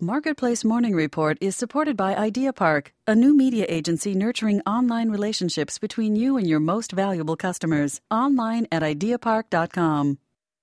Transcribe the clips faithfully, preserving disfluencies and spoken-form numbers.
Marketplace Morning Report is supported by Idea Park, a new media agency nurturing online relationships between you and your most valuable customers. Online at idea park dot com.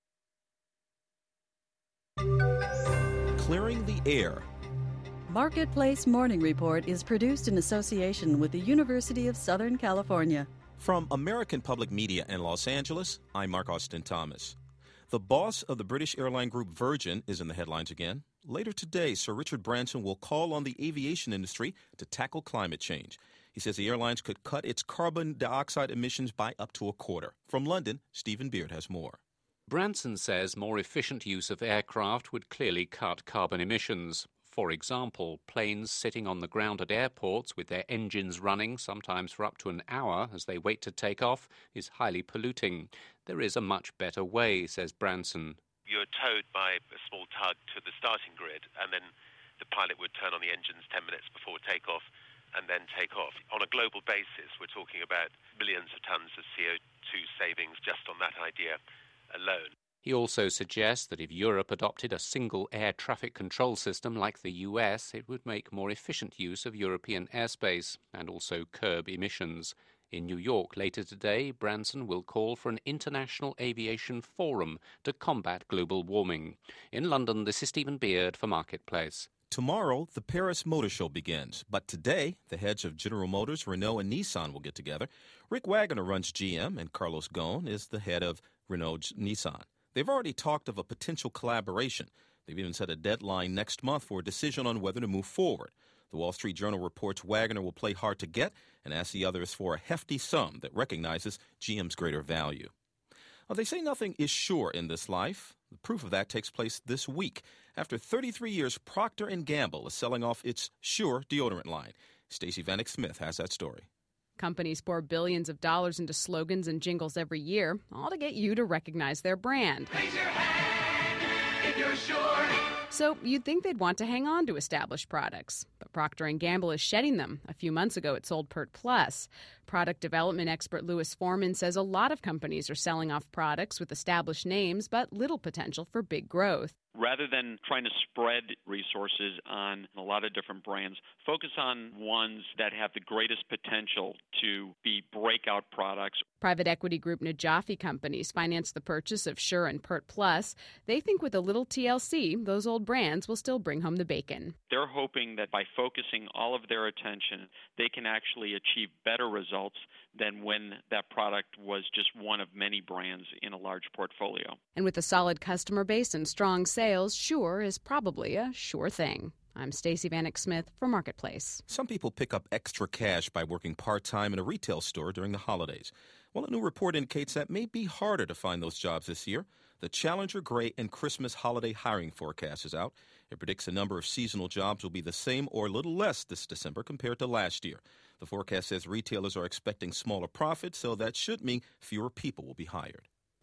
Clearing the air. Marketplace Morning Report is produced in association with the University of Southern California. From American Public Media in Los Angeles, I'm Mark Austin Thomas. The boss of the British airline group Virgin is in the headlines again. Later today, Sir Richard Branson will call on the aviation industry to tackle climate change. He says the airlines could cut its carbon dioxide emissions by up to a quarter. From London, Stephen Beard has more. Branson says more efficient use of aircraft would clearly cut carbon emissions. For example, planes sitting on the ground at airports with their engines running, sometimes for up to an hour as they wait to take off, is highly polluting. There is a much better way, says Branson. You're towed by a small tug to the starting grid, and then the pilot would turn on the engines ten minutes before takeoff and then take off. On a global basis, we're talking about millions of tons of C O two savings just on that idea alone. He also suggests that if Europe adopted a single air traffic control system like the U S, it would make more efficient use of European airspace and also curb emissions. In New York later today, Branson will call for an international aviation forum to combat global warming. In London, this is Stephen Beard for Marketplace. Tomorrow, the Paris Motor Show begins. But today, the heads of General Motors, Renault, and Nissan will get together. Rick Wagoner runs G M, and Carlos Ghosn is the head of Renault Nissan. They've already talked of a potential collaboration. They've even set a deadline next month for a decision on whether to move forward. The Wall Street Journal reports Wagoner will play hard to get and ask the others for a hefty sum that recognizes G M's greater value. Well, they say nothing is sure in this life. The proof of that takes place this week. After thirty-three years, Procter and Gamble is selling off its Sure deodorant line. Stacey Vanek Smith has that story. Companies pour billions of dollars into slogans and jingles every year, all to get you to recognize their brand. Raise your hand if you're sure. So you'd think they'd want to hang on to established products. But Procter and Gamble is shedding them. A few months ago, it sold Pert Plus. Product development expert Louis Foreman says a lot of companies are selling off products with established names, but little potential for big growth. Rather than trying to spread resources on a lot of different brands, focus on ones that have the greatest potential to be breakout products. Private equity group Najafi Companies financed the purchase of Sure and Pert Plus. They think with a little T L C, those old brands will still bring home the bacon. They're hoping that by focusing all of their attention, they can actually achieve better results than when that product was just one of many brands in a large portfolio. And with a solid customer base and strong sales, Sure is probably a sure thing. I'm Stacey Vanek Smith for Marketplace. Some people pick up extra cash by working part-time in a retail store during the holidays. Well, a new report indicates that may be harder to find those jobs this year. The Challenger Gray and Christmas holiday hiring forecast is out. It predicts the number of seasonal jobs will be the same or a little less this December compared to last year. The forecast says retailers are expecting smaller profits, so that should mean fewer people will be hired.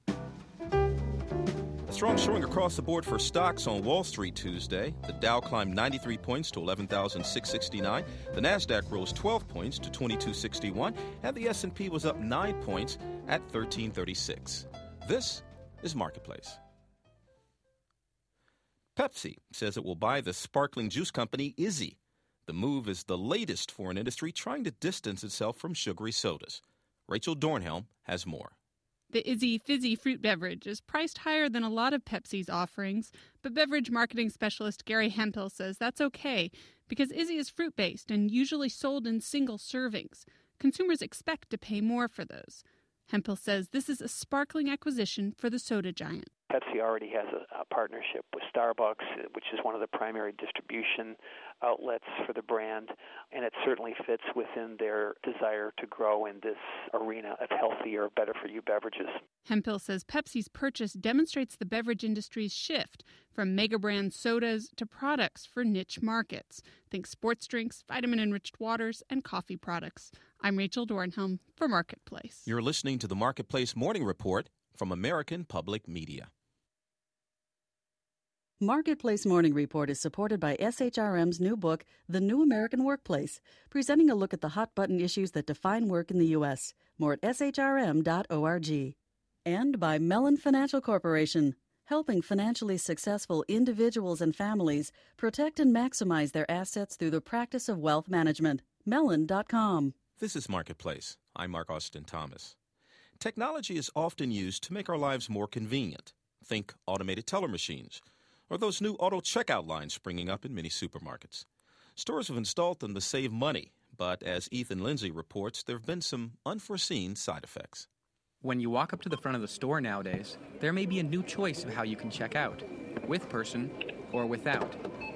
A strong showing across the board for stocks on Wall Street Tuesday. The Dow climbed ninety-three points to eleven thousand six hundred sixty-nine. The Nasdaq rose twelve points to twenty-two sixty-one. And the S and P was up nine points at thirteen thirty-six. This is Marketplace. Pepsi says it will buy the sparkling juice company Izzy. The move is the latest for an industry trying to distance itself from sugary sodas. Rachel Dornhelm has more. The Izzy Fizzy fruit beverage is priced higher than a lot of Pepsi's offerings, but beverage marketing specialist Gary Hemphill says that's okay because Izzy is fruit-based and usually sold in single servings. Consumers expect to pay more for those. Hemphill says this is a sparkling acquisition for the soda giant. Pepsi already has a, a partnership with Starbucks, which is one of the primary distribution outlets for the brand, and it certainly fits within their desire to grow in this arena of healthier, better-for-you beverages. Hemphill says Pepsi's purchase demonstrates the beverage industry's shift from mega-brand sodas to products for niche markets. Think sports drinks, vitamin-enriched waters, and coffee products. I'm Rachel Dornhelm for Marketplace. You're listening to the Marketplace Morning Report from American Public Media. Marketplace Morning Report is supported by S H R M's new book, The New American Workplace, presenting a look at the hot-button issues that define work in the U S. More at S H R M dot org. And by Mellon Financial Corporation. helping financially successful individuals and families protect and maximize their assets through the practice of wealth management. Mellon dot com. This is Marketplace. I'm Mark Austin Thomas. Technology is often used to make our lives more convenient. Think automated teller machines, or those new auto checkout lines springing up in many supermarkets. Stores have installed them to save money, but as Ethan Lindsay reports, there have been some unforeseen side effects. When you walk up to the front of the store nowadays, there may be a new choice of how you can check out, with person or without.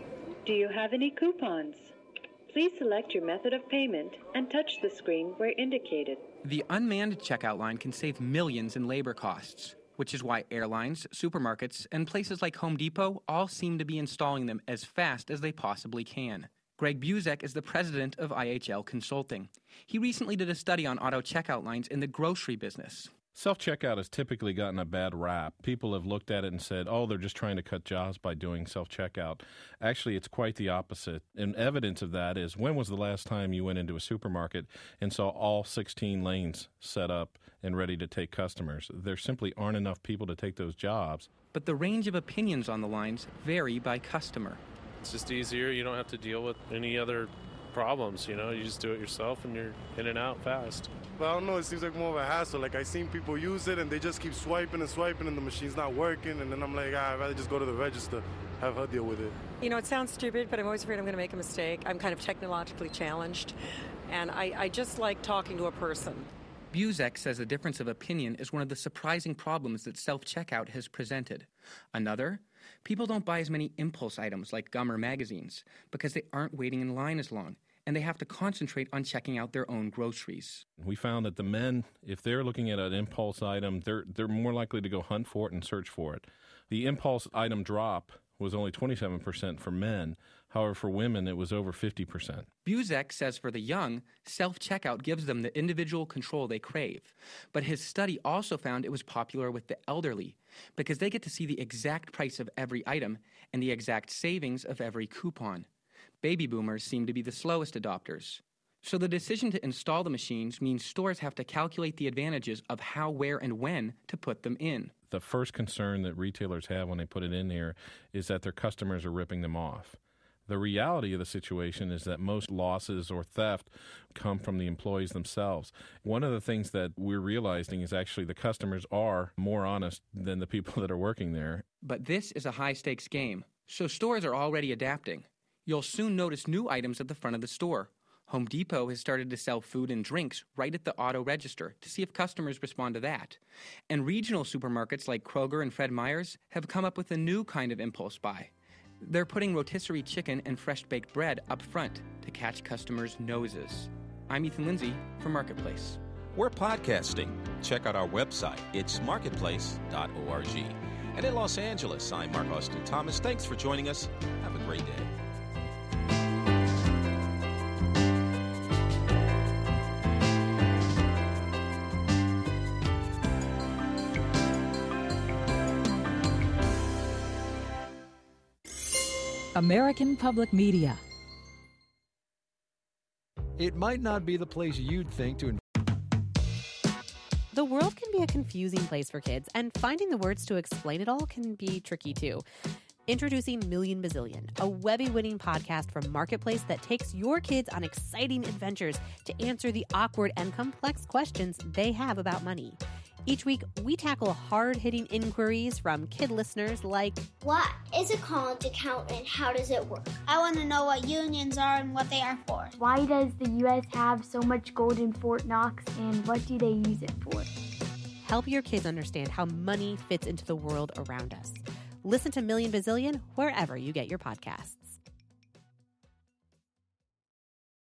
Do you have any coupons? Please select your method of payment and touch the screen where indicated. The unmanned checkout line can save millions in labor costs, which is why airlines, supermarkets, and places like Home Depot all seem to be installing them as fast as they possibly can. Greg Buzek is the president of I H L Consulting. He recently did a study on auto checkout lines in the grocery business. Self-checkout has typically gotten a bad rap. People have looked at it and said, oh, they're just trying to cut jobs by doing self-checkout. Actually, it's quite the opposite. And evidence of that is, when was the last time you went into a supermarket and saw all sixteen lanes set up and ready to take customers? There simply aren't enough people to take those jobs. But the range of opinions on the lines vary by customer. It's just easier. You don't have to deal with any other problems, you know. You just do it yourself and you're in and out fast. But I don't know, it seems like more of a hassle. Like, I've seen people use it and they just keep swiping and swiping and the machine's not working, and then I'm like, ah, I'd rather just go to the register, have her deal with it. You know, it sounds stupid, but I'm always afraid I'm going to make a mistake. I'm kind of technologically challenged, and I, I just like talking to a person. Buzek says the difference of opinion is one of the surprising problems that self-checkout has presented. Another, people don't buy as many impulse items like gum or magazines because they aren't waiting in line as long, and they have to concentrate on checking out their own groceries. We found that the men, if they're looking at an impulse item, they're they're more likely to go hunt for it and search for it. The impulse item drop was only twenty-seven percent for men. However, for women, it was over fifty percent. Buzek says for the young, self-checkout gives them the individual control they crave. But his study also found it was popular with the elderly because they get to see the exact price of every item and the exact savings of every coupon. Baby boomers seem to be the slowest adopters. So the decision to install the machines means stores have to calculate the advantages of how, where, and when to put them in. The first concern that retailers have when they put it in there is that their customers are ripping them off. The reality of the situation is that most losses or theft come from the employees themselves. One of the things that we're realizing is actually the customers are more honest than the people that are working there. But this is a high-stakes game, so stores are already adapting. You'll soon notice new items at the front of the store. Home Depot has started to sell food and drinks right at the auto register to see if customers respond to that. And regional supermarkets like Kroger and Fred Meyer's have come up with a new kind of impulse buy. They're putting rotisserie chicken and fresh-baked bread up front to catch customers' noses. I'm Ethan Lindsay for Marketplace. We're podcasting. Check out our website. It's marketplace dot org. And in Los Angeles, I'm Mark Austin Thomas. Thanks for joining us. Have a great day. American Public Media. It might not be the place you'd think to invest. The world can be a confusing place for kids, and finding the words to explain it all can be tricky too. Introducing Million Bazillion, a Webby-winning podcast from Marketplace that takes your kids on exciting adventures to answer the awkward and complex questions they have about money. Each week, we tackle hard-hitting inquiries from kid listeners like, what is a college account and how does it work? I want to know what unions are and what they are for. Why does the U S have so much gold in Fort Knox, and what do they use it for? Help your kids understand how money fits into the world around us. Listen to Million Bazillion wherever you get your podcasts.